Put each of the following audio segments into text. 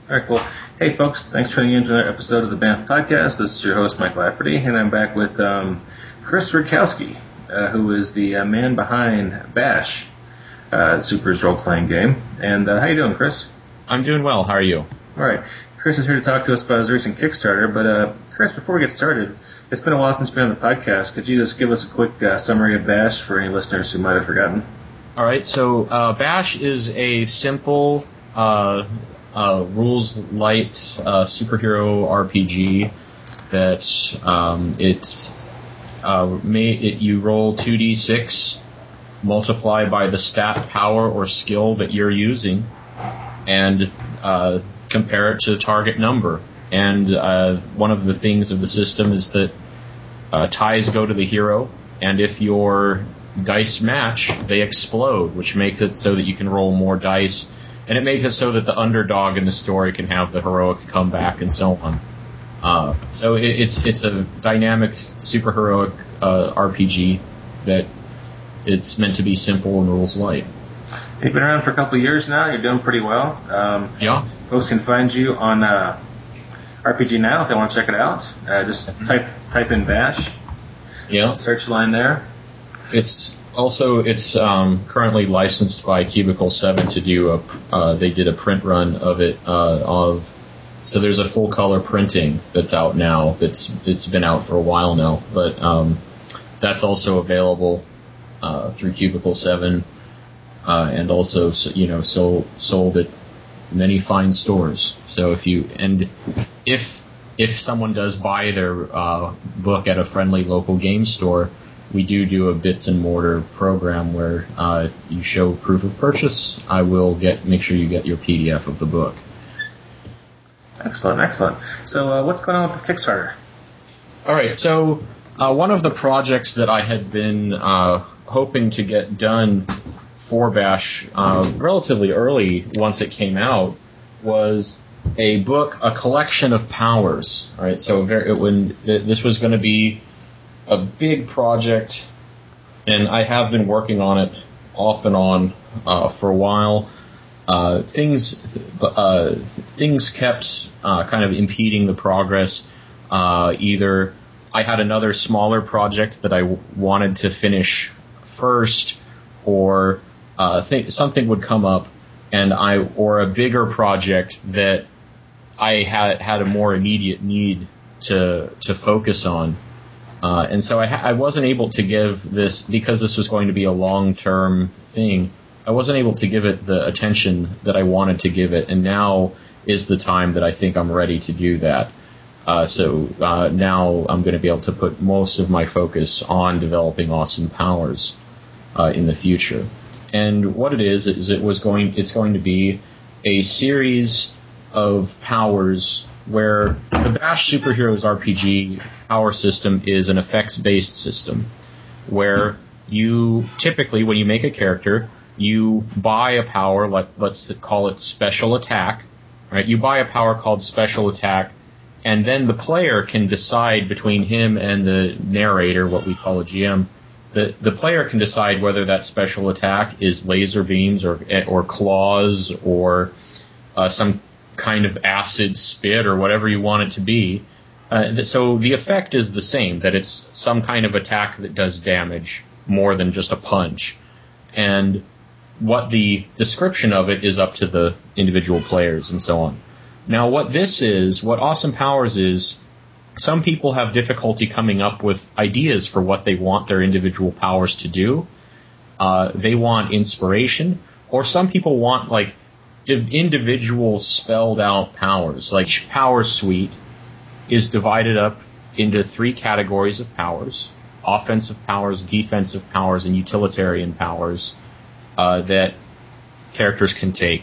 All right, cool. Hey, folks, thanks for tuning in to another episode of the BAMF Podcast. This is your host, Mike Lafferty, and I'm back with Chris Rutkowski, who is the man behind Bash, Super's role-playing game. And how you doing, Chris? I'm doing well. How are you? All right. Chris is here to talk to us about his recent Kickstarter, but Chris, before we get started, it's been a while since you've been on the podcast. Could you just give us a quick summary of Bash for any listeners who might have forgotten? All right, so Bash is a simple, rules-light superhero RPG that you roll 2d6, multiply by the stat, power, or skill that you're using, and compare it to the target number. And one of the things of the system is that ties go to the hero, and if your dice match, they explode, which makes it so that you can roll more dice, and it makes it so that the underdog in the story can have the heroic comeback and so on. So it's a dynamic superheroic RPG that it's meant to be simple and rules light. You've been around for a couple of years now. You're doing pretty well. Yeah. Folks can find you on RPG Now if they want to check it out. Just type in Bash. Yeah. Search line there. It's currently licensed by Cubicle 7 to do they did a print run of it so there's a full color printing that's out now. It's been out for a while now, but that's also available through Cubicle 7 and also sold at many fine stores. So if someone does buy their book at a friendly local game store, we do a bits and mortar program where you show proof of purchase. I will make sure you get your PDF of the book. Excellent. So what's going on with this Kickstarter? All right, so one of the projects that I had been hoping to get done for Bash relatively early once it came out was a book, a collection of powers. All right, so this was going to be a big project, and I have been working on it off and on for a while. Things kept kind of impeding the progress. Either I had another smaller project that I wanted to finish first, or something would come up, or a bigger project that I had a more immediate need to focus on. And so I wasn't able to give this, because this was going to be a long-term thing, I wasn't able to give it the attention that I wanted to give it, and now is the time that I think I'm ready to do that. So now I'm going to be able to put most of my focus on developing Awesome Powers in the future. And what it is it's going to be a series of powers where the Bash Superheroes RPG power system is an effects-based system, where you typically, when you make a character, you buy a power, like let's call it Special Attack, right? You buy a power called Special Attack, and then the player can decide between him and the narrator, what we call a GM. The player can decide whether that Special Attack is laser beams or claws or some kind of acid spit or whatever you want it to be. So the effect is the same, that it's some kind of attack that does damage more than just a punch. And what the description of it is up to the individual players and so on. Now what Awesome Powers is, some people have difficulty coming up with ideas for what they want their individual powers to do. They want inspiration, or some people want like individual spelled out powers. Like each power suite is divided up into 3 categories of powers: offensive powers, defensive powers, and utilitarian powers that characters can take.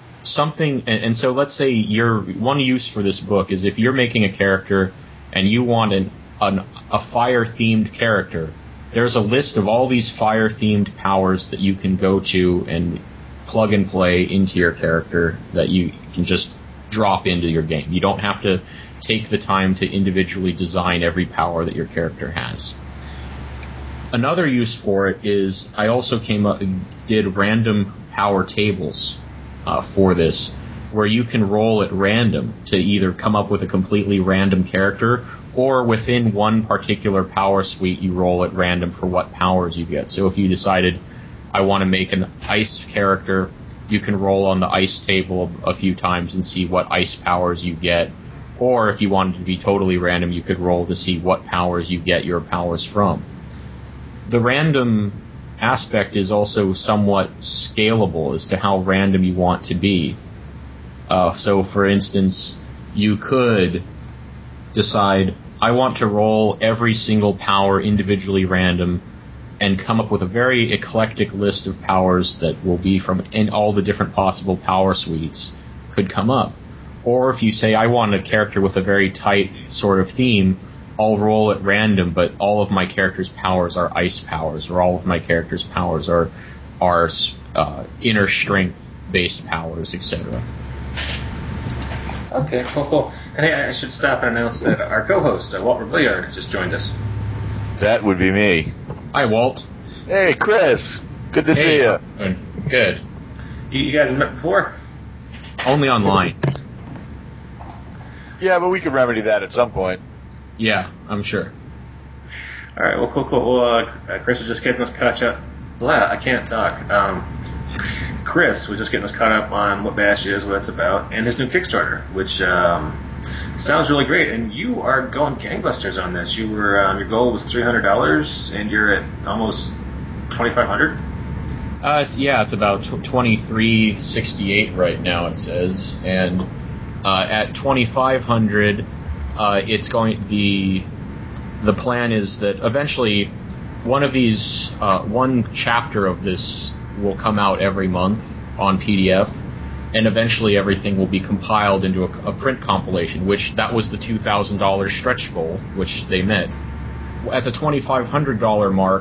And so let's say one use for this book is if you're making a character and you want a fire-themed character, there's a list of all these fire-themed powers that you can go to and plug and play into your character that you can just drop into your game. You don't have to take the time to individually design every power that your character has. Another use for it is I also did random power tables for this, where you can roll at random to either come up with a completely random character, or within one particular power suite, you roll at random for what powers you get. So if you decided, I want to make an ice character, you can roll on the ice table a few times and see what ice powers you get. Or if you wanted to be totally random, you could roll to see what powers you get your powers from. The random aspect is also somewhat scalable as to how random you want to be. So, for instance, you could decide, I want to roll every single power individually random and come up with a very eclectic list of powers that will be from in all the different possible power suites could come up. Or if you say, I want a character with a very tight sort of theme, I'll roll at random, but all of my characters' powers are ice powers, or all of my characters' powers are inner strength-based powers, etc. Okay, cool. And hey, I should stop and announce that our co-host, Walt Rebelliard, just joined us. That would be me. Hi, Walt. Hey, Chris. Good to see you. Good. You guys met before? Only online. Yeah, but we could remedy that at some point. Yeah, I'm sure. All right, well, cool. Well, Chris was just getting us caught up. I can't talk. Chris was just getting us caught up on what Bash is, what it's about, and his new Kickstarter, which sounds really great. And you are going gangbusters on this. You were your goal was $300, and you're at almost $2,500. It's about $2,368 right now. It says, and at $2,500, it's going. The plan is that eventually one of these, one chapter of this will come out every month on PDF, and eventually everything will be compiled into a print compilation, which that was the $2,000 stretch goal, which they met. At the $2,500 mark,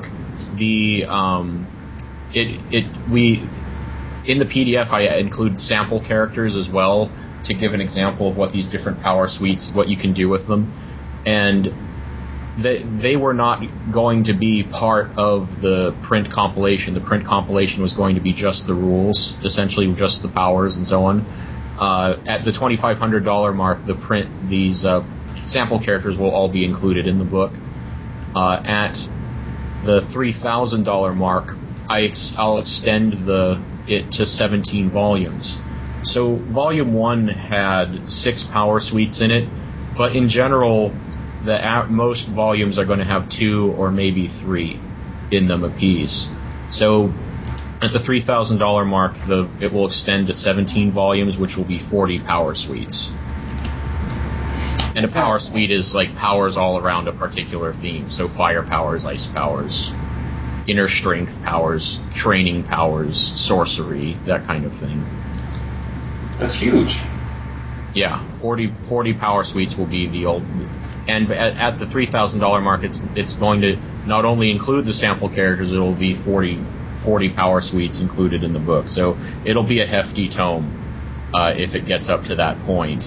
in the PDF I include sample characters as well to give an example of what these different power suites, what you can do with them, and they were not going to be part of the print compilation. The print compilation was going to be just the rules, essentially just the powers and so on. At the $2,500 mark, these sample characters will all be included in the book. At the $3,000 mark, I'll extend it to 17 volumes. So Volume 1 had 6 power suites in it, but in general, most volumes are going to have 2 or maybe 3 in them apiece. So at the $3,000 mark, it will extend to 17 volumes, which will be 40 power suites. And a power suite is like powers all around a particular theme. So fire powers, ice powers, inner strength powers, training powers, sorcery, that kind of thing. That's huge. Yeah, 40 power suites will be the old. And at the $3,000 mark, it's going to not only include the sample characters, it will be 40 power suites included in the book. So it'll be a hefty tome if it gets up to that point.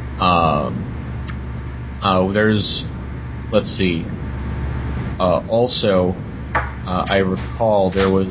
Let's see. Also, I recall there was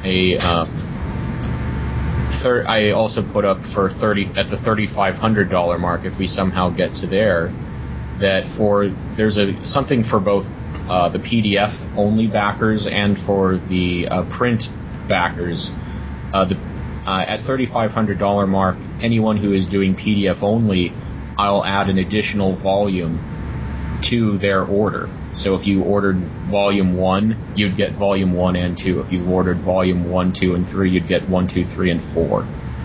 I also put up for at the $3,500 mark, if we somehow get to there, that there's something for both the PDF only backers and for the print backers. At $3,500 mark, anyone who is doing PDF only, I'll add an additional volume to their order. So if you ordered Volume 1, you'd get Volume 1 and 2. If you ordered Volume 1, 2, and 3, you'd get 1, 2, 3, and 4.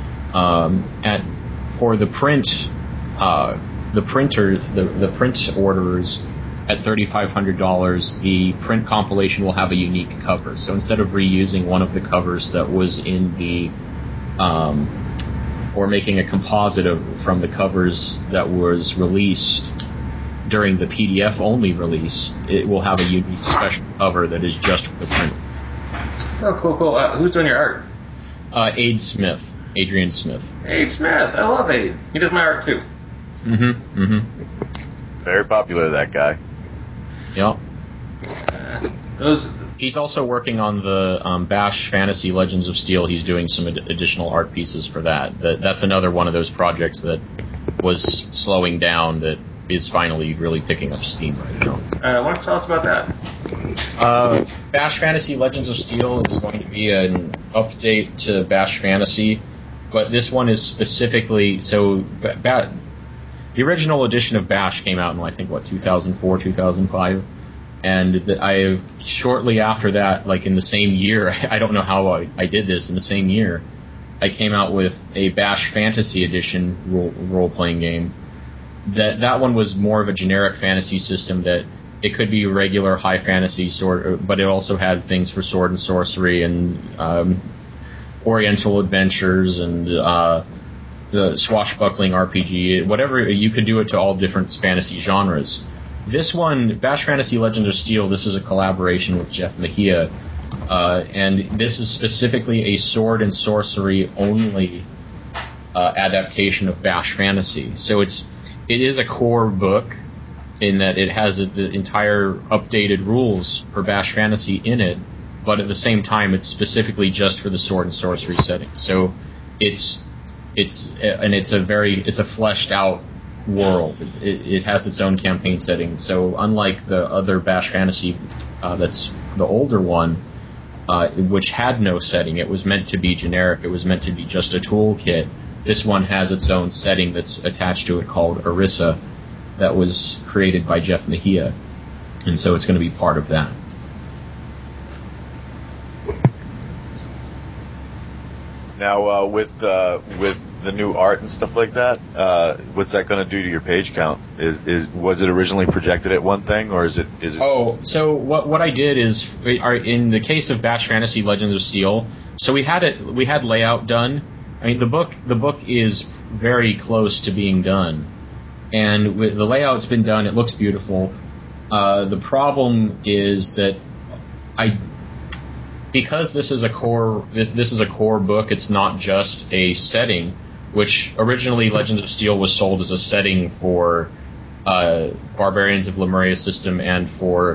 For the print, the print orderers at $3,500, the print compilation will have a unique cover. So instead of reusing one of the covers that was in the or making a composite from the covers that was released during the PDF only release, it will have a unique special cover that is just for the print. Oh, cool. Who's doing your art? Adrian Smith. Aid Smith. I love Aid. He does my art too. Very popular, that guy. Yep. He's also working on the Bash Fantasy Legends of Steel. He's doing some additional art pieces for that. That's another one of those projects that was slowing down that is finally really picking up steam right now. Why don't you tell us about that? Bash Fantasy Legends of Steel is going to be an update to Bash Fantasy, but this one is specifically so. The original edition of Bash came out in I think 2004, 2005. And shortly after that, like in the same year, I don't know how I did this, in the same year, I came out with a Bash Fantasy Edition role-playing game. That one was more of a generic fantasy system that it could be regular high fantasy but it also had things for sword and sorcery and oriental adventures and the swashbuckling RPG, whatever, you could do it to all different fantasy genres. This one, Bash Fantasy Legends of Steel, this is a collaboration with Jeff Mejia, and this is specifically a sword and sorcery only adaptation of Bash Fantasy. So it is a core book in that it has the entire updated rules for Bash Fantasy in it, but at the same time it's specifically just for the sword and sorcery setting. So it's a fleshed out world. It has its own campaign setting. So unlike the other Bash Fantasy, that's the older one, which had no setting, it was meant to be generic. It was meant to be just a toolkit. This one has its own setting that's attached to it called Orissa, that was created by Jeff Mejia, and so it's going to be part of that. Now, with the new art and stuff like that, what's that going to do to your page count? Was it originally projected at one thing, or is it? Oh, so what I did is, in the case of Bash Fantasy Legends of Steel, so we had layout done. I mean, the book is very close to being done, and with the layout's been done. It looks beautiful. The problem is that because this is a core book, it's not just a setting, which originally Legends of Steel was sold as a setting for Barbarians of Lemuria system and for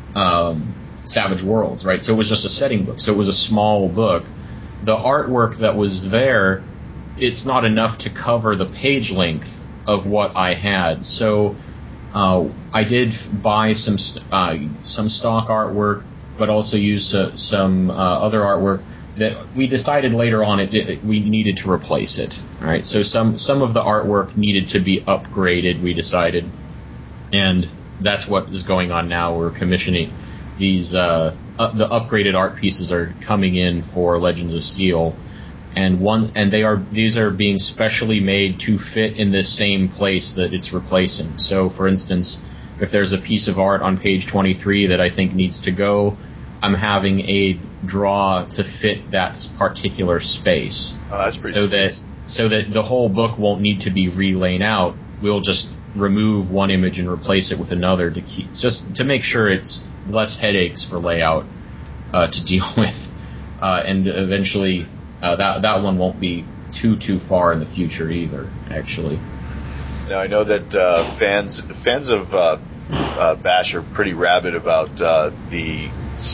Savage Worlds, right? So it was just a setting book. So it was a small book. The artwork that was there, it's not enough to cover the page length of what I had. So I did buy some stock artwork, but also use some other artwork that we decided later on we needed to replace it. All right, so some of the artwork needed to be upgraded. We decided, and that's what is going on now. We're commissioning these. The upgraded art pieces are coming in for Legends of Steel, and these are being specially made to fit in this same place that it's replacing. So, for instance, if there's a piece of art on page 23 that I think needs to go, I'm having a draw to fit that particular space. Oh, that's pretty sweet. So that the whole book won't need to be relaid out. We'll just remove one image and replace it with another to make sure it's less headaches for layout to deal with, and eventually that one won't be too far in the future either. Actually, now I know that fans of Bash are pretty rabid about the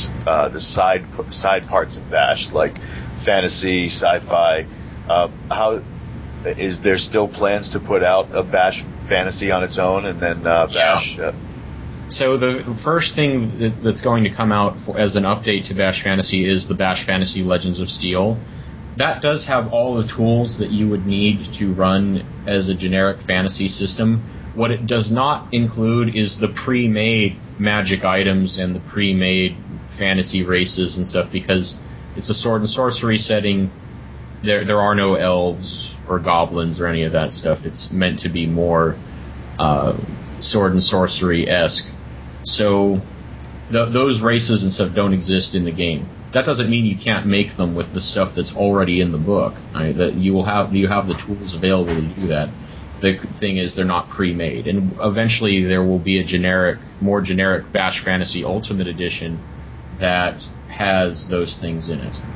side parts of Bash, like fantasy, sci-fi. How is there still plans to put out a Bash Fantasy on its own, and then Bash? So the first thing that's going to come out as an update to Bash Fantasy is the Bash Fantasy Legends of Steel. That does have all the tools that you would need to run as a generic fantasy system. What it does not include is the pre-made magic items and the pre-made fantasy races and stuff, because it's a sword and sorcery setting. There are no elves or goblins or any of that stuff. It's meant to be more sword and sorcery-esque. So those races and stuff don't exist in the game. That doesn't mean you can't make them with the stuff that's already in the book. Right? That you have the tools available to do that. The thing is, they're not pre-made, and eventually there will be a more generic Bash Fantasy Ultimate Edition that has those things in it.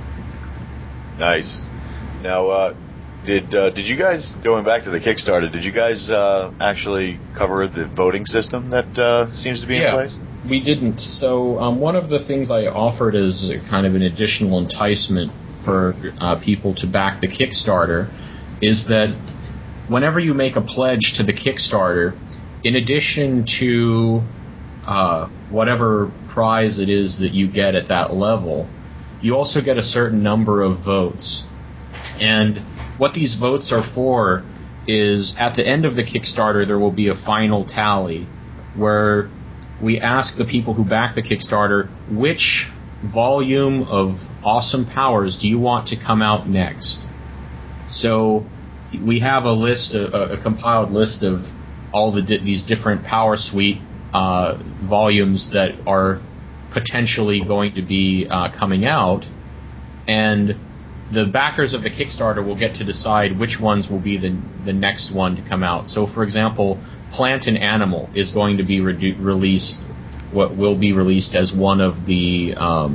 Nice. Now, did you guys, going back to the Kickstarter, did you guys actually cover the voting system that seems to be in place? We didn't. So one of the things I offered as kind of an additional enticement for people to back the Kickstarter is that whenever you make a pledge to the Kickstarter, in addition to whatever prize it is that you get at that level, you also get a certain number of votes. And what these votes are for is at the end of the Kickstarter there will be a final tally where we ask the people who back the Kickstarter, which volume of Awesome Powers do you want to come out next? So we have a list, a compiled list of all these different Power Suite volumes that are potentially going to be coming out, and the backers of the Kickstarter will get to decide which ones will be the next one to come out. So, for example, Plant and Animal is going to be released. What will be released as one of the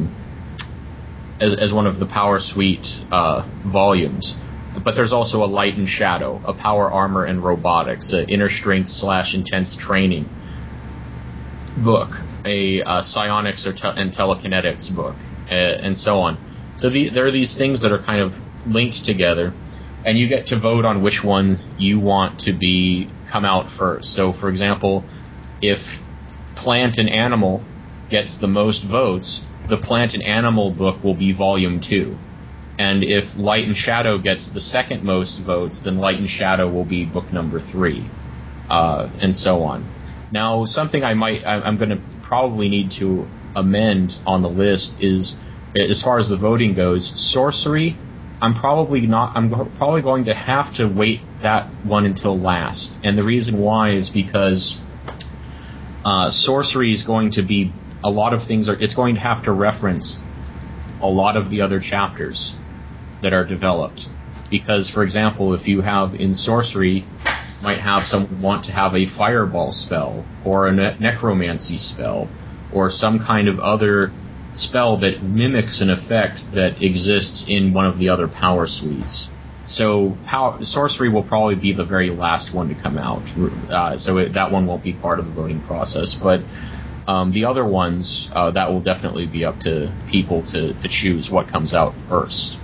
as one of the Power Suite volumes. But there's also a Light and Shadow, a Power Armor and Robotics, an Inner Strength / Intense Training book, a Psionics and Telekinetics book, and so on. So there are these things that are kind of linked together, and you get to vote on which one you want to come out first. So, for example, if Plant and Animal gets the most votes, the Plant and Animal book will be Volume 2. And if Light and Shadow gets the second most votes, then Light and Shadow will be book number 3, and so on. Now, something I'm going to probably need to amend on the list is, as far as the voting goes, Sorcery. I'm probably going to have to wait that one until last, and the reason why is because Sorcery is going to be a lot of things. It's going to have to reference a lot of the other chapters that are developed. Because, for example, if you have in Sorcery, you might have someone want to have a Fireball spell, or a Necromancy spell, or some kind of other spell that mimics an effect that exists in one of the other Power Suites. So Sorcery will probably be the very last one to come out. That one won't be part of the voting process. But the other ones, that will definitely be up to people to choose what comes out first.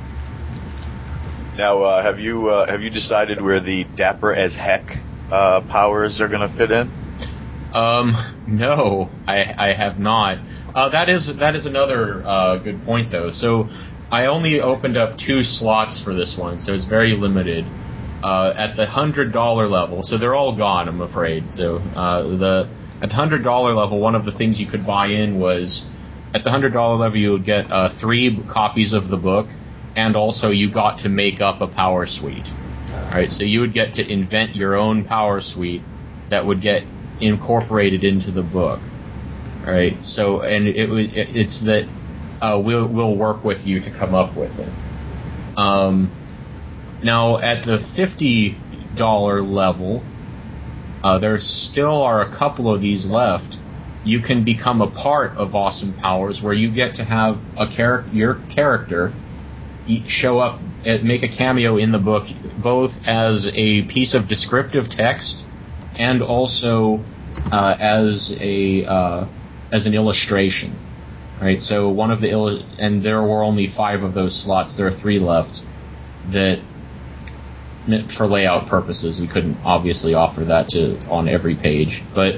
Now, have you decided where the Dapper as Heck powers are going to fit in? No, I have not. That is another good point, though. So I only opened up 2 slots for this one, so it's very limited. At the $100 level, so they're all gone, I'm afraid. So at the $100 level, one of the things you could buy in was, at the $100 level, you would get 3 copies of the book, and also you got to make up a Power Suite. All right, so you would get to invent your own Power Suite that would get incorporated into the book. All right, so and it's that we'll work with you to come up with it. Now at the $50 level, there still are a couple of these left. You can become a part of Awesome Powers, where you get to have your character show up, make a cameo in the book, both as a piece of descriptive text and also as an illustration. Right. So one of and there were only 5 of those slots. There are 3 left. That, for layout purposes, we couldn't obviously offer that on every page, but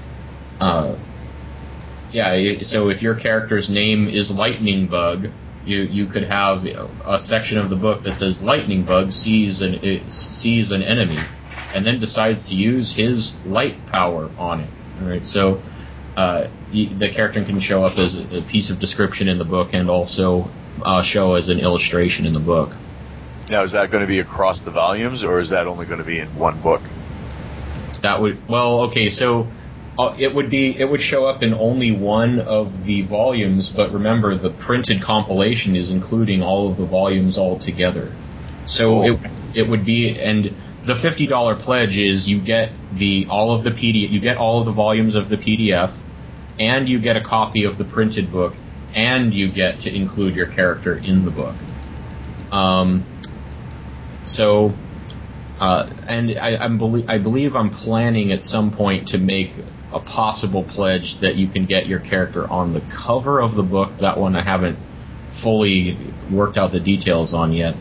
so if your character's name is Lightning Bug, you could have a section of the book that says Lightning Bug sees an enemy, and then decides to use his light power on it. All right, so the character can show up as a piece of description in the book, and also show as an illustration in the book. Now, is that going to be across the volumes, or is that only going to be in one book? So it would show up in only one of the volumes, but remember, the printed compilation is including all of the volumes all together. So it would be, and the $50 pledge is you get all of the volumes of the PDF, and you get a copy of the printed book, and you get to include your character in the book. And I believe I'm planning at some point to make a possible pledge that you can get your character on the cover of the book. That one I haven't fully worked out the details on yet.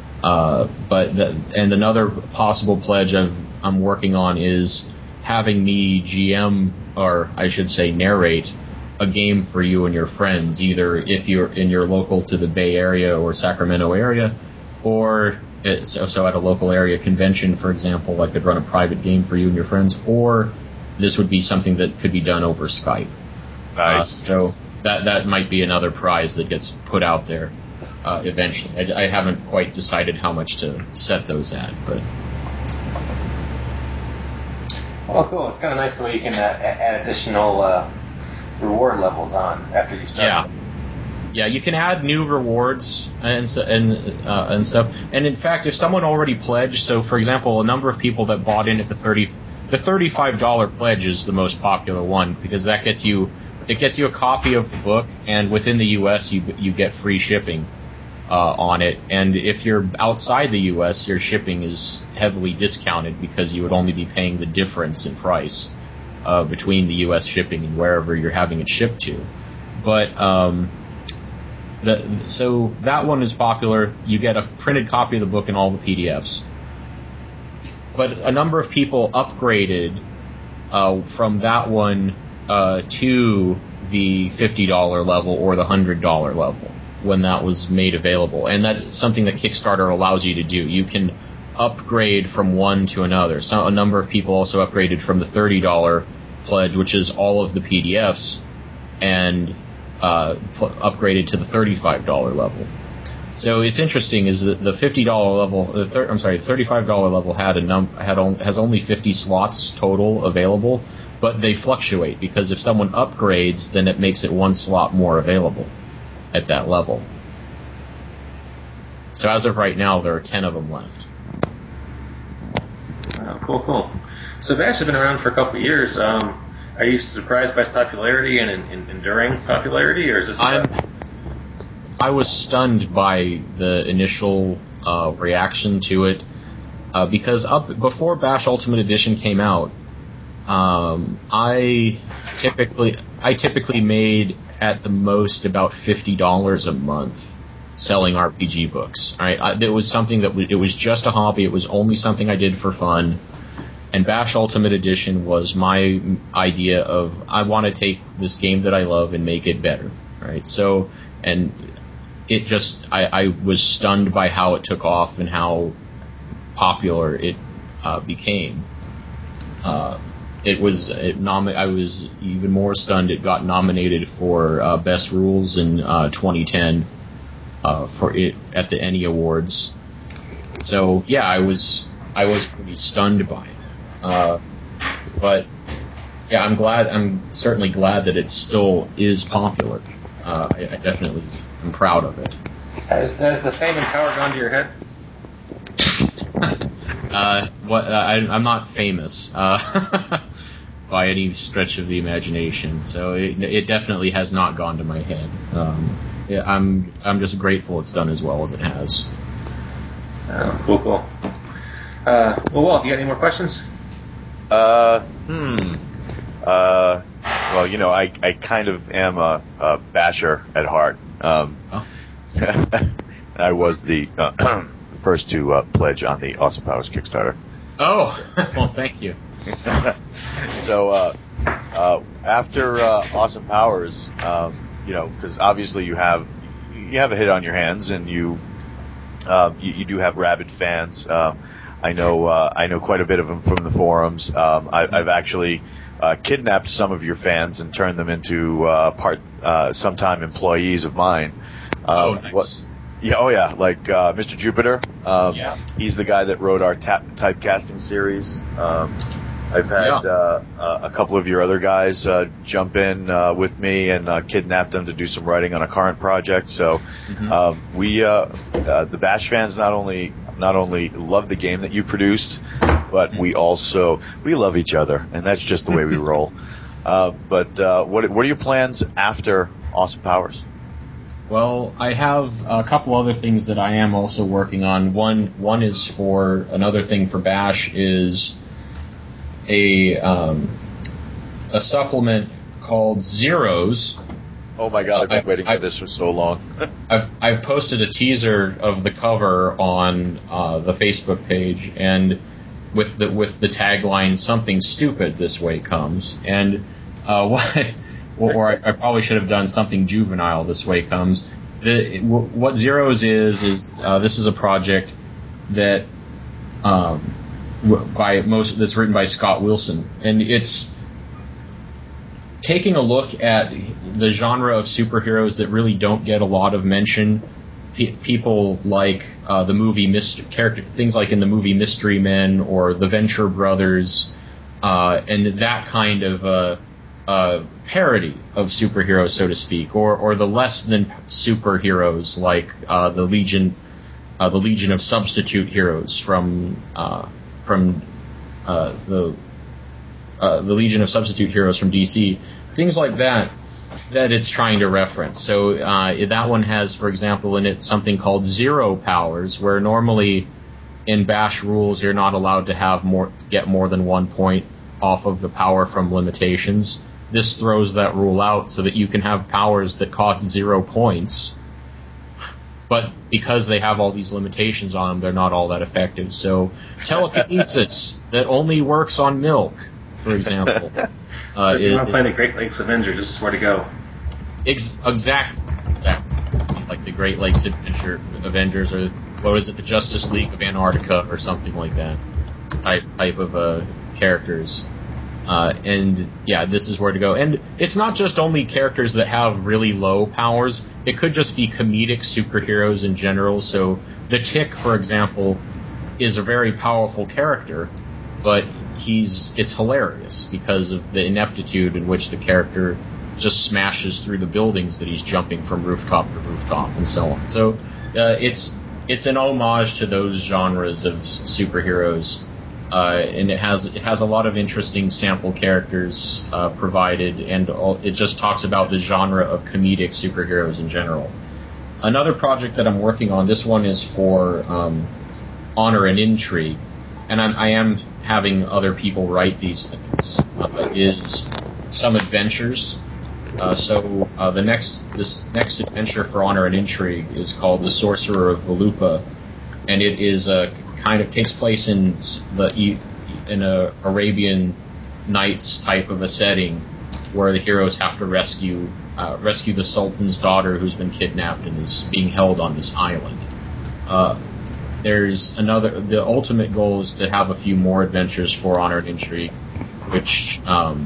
And another possible pledge I'm working on is having me GM, or I should say narrate, a game for you and your friends, either if you're local to the Bay Area or Sacramento area, or so at a local area convention, for example, I could run a private game for you and your friends, or this would be something that could be done over Skype. Nice. So that might be another prize that gets put out there eventually. I haven't quite decided how much to set those at, but. Well, cool. It's kind of nice the way you can add additional reward levels on after you start. Yeah, you can add new rewards and stuff. And in fact, if someone already pledged, so for example, a number of people that bought in at the $35 pledge is the most popular one, because it gets you a copy of the book, and within the U.S. you get free shipping on it. And if you're outside the U.S., your shipping is heavily discounted because you would only be paying the difference in price between the U.S. shipping and wherever you're having it shipped to. But so that one is popular. You get a printed copy of the book and all the PDFs. But a number of people upgraded from that one to the $50 level or the $100 level when that was made available. And that's something that Kickstarter allows you to do. You can upgrade from one to another. So a number of people also upgraded from the $30 pledge, which is all of the PDFs, and upgraded to the $35 level. So it's interesting is that the $50 level, the $35 level has only 50 slots total available, but they fluctuate because if someone upgrades, then it makes it one slot more available at that level. So as of right now, there are 10 of them left. Oh, cool. So Bash has been around for a couple of years. Are you surprised by its popularity and enduring popularity, or is this? I was stunned by the initial reaction to it because before Bash Ultimate Edition came out, I typically made at the most about $50 a month selling RPG books. Right, it was something it was just a hobby. It was only something I did for fun. And Bash Ultimate Edition was my idea of, I want to take this game that I love and make it better, right? So, and it just, I was stunned by how it took off and how popular it became. I was even more stunned it got nominated for Best Rules in 2010 for it at the ENnie Awards. So, yeah, I was pretty stunned by it. But yeah, I'm certainly glad that it still is popular. I definitely am proud of it. Has the fame and power gone to your head? I'm not famous by any stretch of the imagination, so it definitely has not gone to my head. I'm just grateful it's done as well as it has. Oh, cool. Well, Walt, you got any more questions? Well, I kind of am a basher at heart. I was the first to pledge on the Awesome Powers Kickstarter. Oh, well, thank you. So after Awesome Powers, because obviously you have a hit on your hands, and you do have rabid fans. I know quite a bit of them from the forums. I've actually kidnapped some of your fans and turned them into sometime employees of mine. Nice. Yeah, like Mr. Jupiter. Yeah. He's the guy that wrote our typecasting series. I've had a couple of your other guys jump in with me and kidnap them to do some writing on a current project. So the Bash fans not only love the game that you produced, but we love each other, and that's just the way we roll. But what are your plans after Awesome Powers? Well, I have a couple other things that I am also working on. One is for another thing for Bash is a supplement called Zeros. Oh my God! I've been waiting for this for so long. I've posted a teaser of the cover on the Facebook page, and with the tagline "Something stupid this way comes," and or I probably should have done "Something juvenile this way comes." What Zeros is this is a project that that's written by Scott Wilson, and it's taking a look at the genre of superheroes that really don't get a lot of mention. People like the movie things like in the movie Mystery Men or the Venture Brothers, and that kind of parody of superheroes, so to speak, or the less than superheroes like the Legion of Substitute Heroes from the Legion of Substitute Heroes from DC, things like that it's trying to reference. So that one has, for example, in it something called Zero Powers, where normally in Bash rules you're not allowed to get more than 1 point off of the power from limitations. This throws that rule out so that you can have powers that cost 0 points, but because they have all these limitations on them, they're not all that effective. So telekinesis that only works on milk, for example. So if you want to play the Great Lakes Avengers, this is where to go. Exactly. Like the Great Lakes Avengers, or what is it, the Justice League of Antarctica, or something like that type of characters. And yeah, this is where to go. And it's not just only characters that have really low powers. It could just be comedic superheroes in general. So the Tick, for example, is a very powerful character, but it's hilarious because of the ineptitude in which the character just smashes through the buildings that he's jumping from rooftop to rooftop and so on. So it's an homage to those genres of superheroes. And it has a lot of interesting sample characters provided, and it just talks about the genre of comedic superheroes in general. Another project that I'm working on, this one is for Honor and Intrigue, and I am having other people write these things, is some adventures. This next adventure for Honor and Intrigue is called The Sorcerer of Valupa, and it is takes place in a Arabian Nights type of a setting, where the heroes have to rescue the Sultan's daughter, who's been kidnapped and is being held on this island. The ultimate goal is to have a few more adventures for Honor and Intrigue, which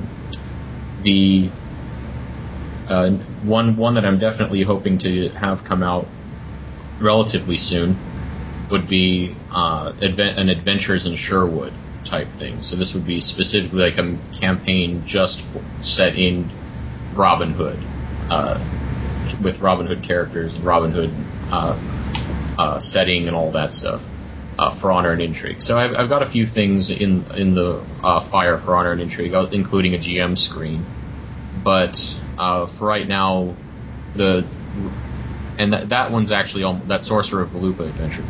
one that I'm definitely hoping to have come out relatively soon would be an Adventures in Sherwood type thing. So this would be specifically like a campaign just set in Robin Hood, with Robin Hood characters and Robin Hood setting and all that stuff for Honor and Intrigue. So I've got a few things in the fire for Honor and Intrigue, including a GM screen. But for right now, that one's actually that Sorcerer of Valupa adventure.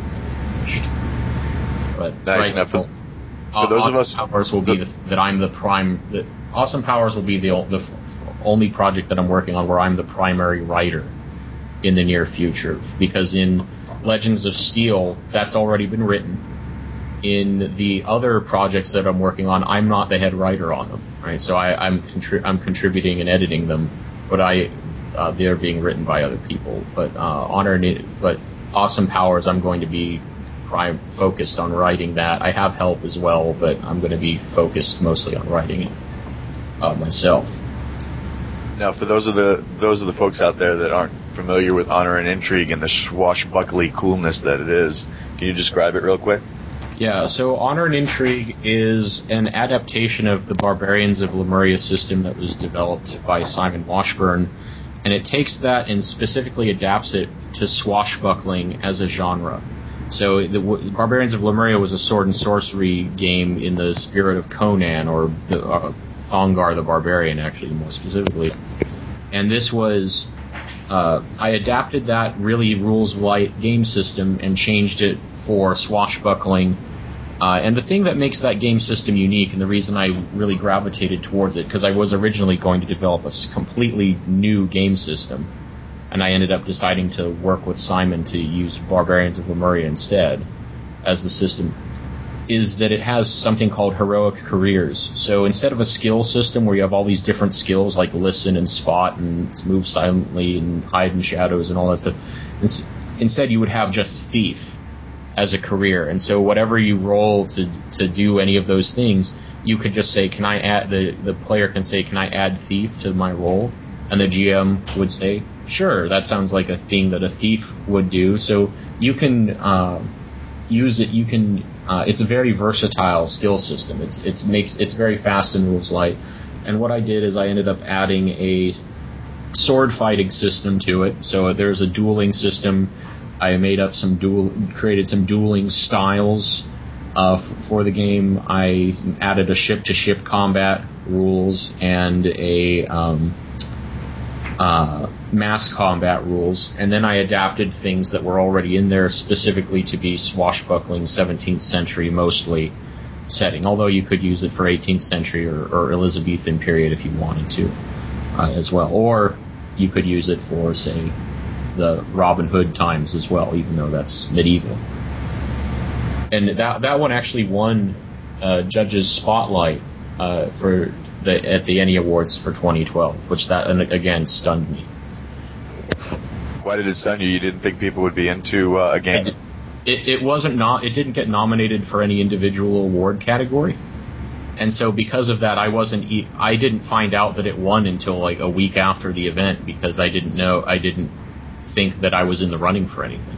But nice. Right now, for those of us, Powers will be that I'm the prime. Awesome Powers will be the only project that I'm working on where I'm the primary writer in the near future. Because in Legends of Steel, that's already been written. In the other projects that I'm working on, I'm not the head writer on them. Right, so I'm contributing and editing them, but they're being written by other people. But Awesome Powers, I'm going to be focused on writing that. I have help as well, but I'm going to be focused mostly on writing it myself. Now, for those of the folks out there that aren't familiar with Honor and Intrigue and the swashbuckly coolness that it is, can you describe it real quick? Yeah, so Honor and Intrigue is an adaptation of the Barbarians of Lemuria system that was developed by Simon Washburn, and it takes that and specifically adapts it to swashbuckling as a genre. So the Barbarians of Lemuria was a sword and sorcery game in the spirit of Conan, or Thongar the Barbarian, actually, more specifically. And this was... I adapted that really rules-light game system and changed it for swashbuckling, And the thing that makes that game system unique, and the reason I really gravitated towards it, because I was originally going to develop a completely new game system, and I ended up deciding to work with Simon to use Barbarians of Lemuria instead as the system, is that it has something called heroic careers. So instead of a skill system where you have all these different skills like listen and spot and move silently and hide in shadows and all that stuff, instead you would have just thief as a career. And so whatever you roll to do any of those things, you could just say, can I add, the player can say, can I add thief to my roll? And the GM would say, sure, that sounds like a thing that a thief would do. So you can use it. You can. It's a very versatile skill system. It's very fast and rules light. And what I did is I ended up adding a sword fighting system to it. So there's a dueling system. I made up created some dueling styles for the game. I added a ship-to-ship combat rules and a mass combat rules, and then I adapted things that were already in there specifically to be swashbuckling 17th century mostly setting, although you could use it for 18th century or Elizabethan period if you wanted to as well, or you could use it for, say, the Robin Hood times as well, even though that's medieval. And that one actually won Judge's Spotlight at the ENnie Awards for 2012, which again stunned me. Why did it stun you? You didn't think people would be into a game? It didn't get nominated for any individual award category, and so because of that, I didn't find out that it won until like a week after the event, because I didn't think that I was in the running for anything.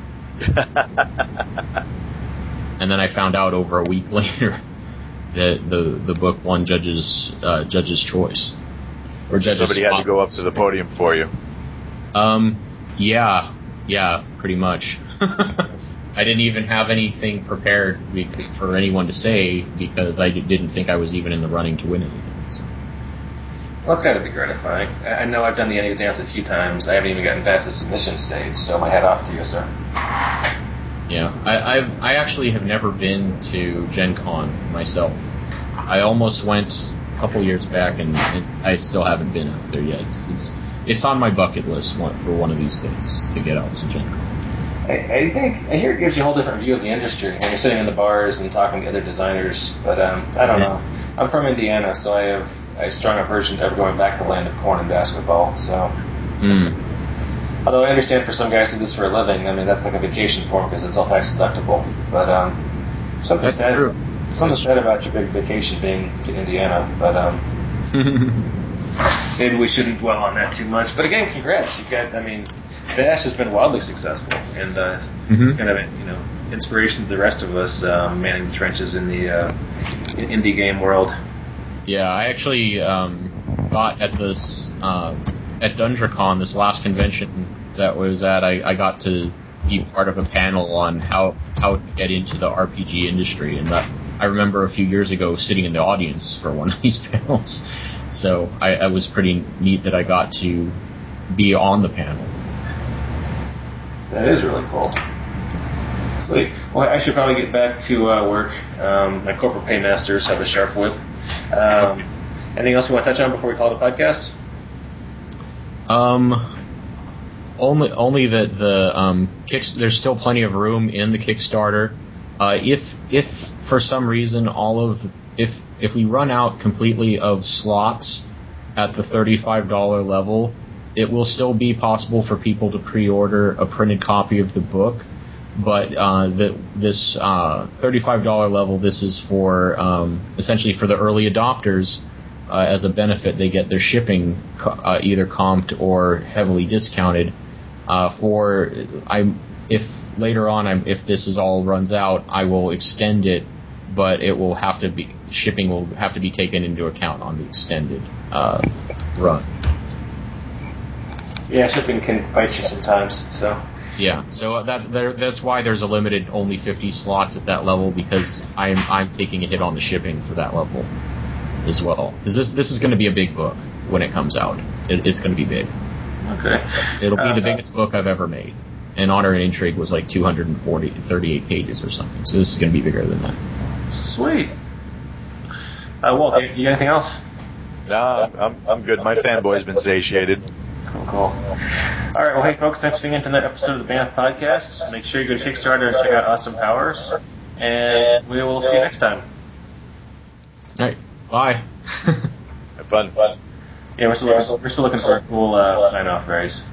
And then I found out over a week later that the book won Judge's Choice. Or Judge's Somebody had to go up to the podium for you. Yeah, pretty much. I didn't even have anything prepared for anyone to say, because I didn't think I was even in the running to win anything. So. Well, it's got to be gratifying. I know I've done the ENnie's dance a few times. I haven't even gotten past the submission stage, so my hat off to you, sir. Yeah, I actually have never been to Gen Con myself. I almost went a couple years back, and I still haven't been out there yet. It's on my bucket list for one of these days to get out to Gen Con. I hear it gives you a whole different view of the industry when you're sitting in the bars and talking to other designers. But I don't know. I'm from Indiana, so I have a strong aversion to ever going back to the land of corn and basketball. So. Although I understand for some guys who do this for a living, I mean, that's like a vacation for them because it's all tax deductible. But something said about your big vacation being to Indiana. But maybe we shouldn't dwell on that too much. But again, congrats. Bash has been wildly successful, and it's kind of inspiration to the rest of us manning the trenches in the indie game world. Yeah, I actually got at this at DungeonCon, this last convention that was at. I got to be part of a panel on how to get into the RPG industry, and I remember a few years ago sitting in the audience for one of these panels. So I was pretty neat that I got to be on the panel. That is really cool. Sweet. Well, I should probably get back to work. My corporate paymasters have a sharp whip. Anything else you want to touch on before we call it a podcast? Only that there's still plenty of room in the Kickstarter. If for some reason if we run out completely of slots at the $35 level, it will still be possible for people to pre-order a printed copy of the book. But this $35 level, this is for essentially for the early adopters. As a benefit, they get their shipping either comped or heavily discounted. If later on, if this is all runs out, I will extend it, but shipping will have to be taken into account on the extended run. Yeah, shipping can bite you sometimes. So. Yeah, so that's why there's a limited only 50 slots at that level, because I'm taking a hit on the shipping for that level as well. Because this is going to be a big book when it comes out. It's going to be big. Okay. It'll be the biggest book I've ever made. And Honor and Intrigue was like 38 pages or something. So this is going to be bigger than that. Sweet. Walt, you got anything else? No, I'm good. My fanboy's been satiated. Cool. All right, well, hey, folks, thanks for tuning in to that episode of the Banff Podcast. Make sure you go to Kickstarter and check out Awesome Powers, and we will see you next time. All right, bye. Have fun. Yeah, we're still looking for a cool sign-off, guys.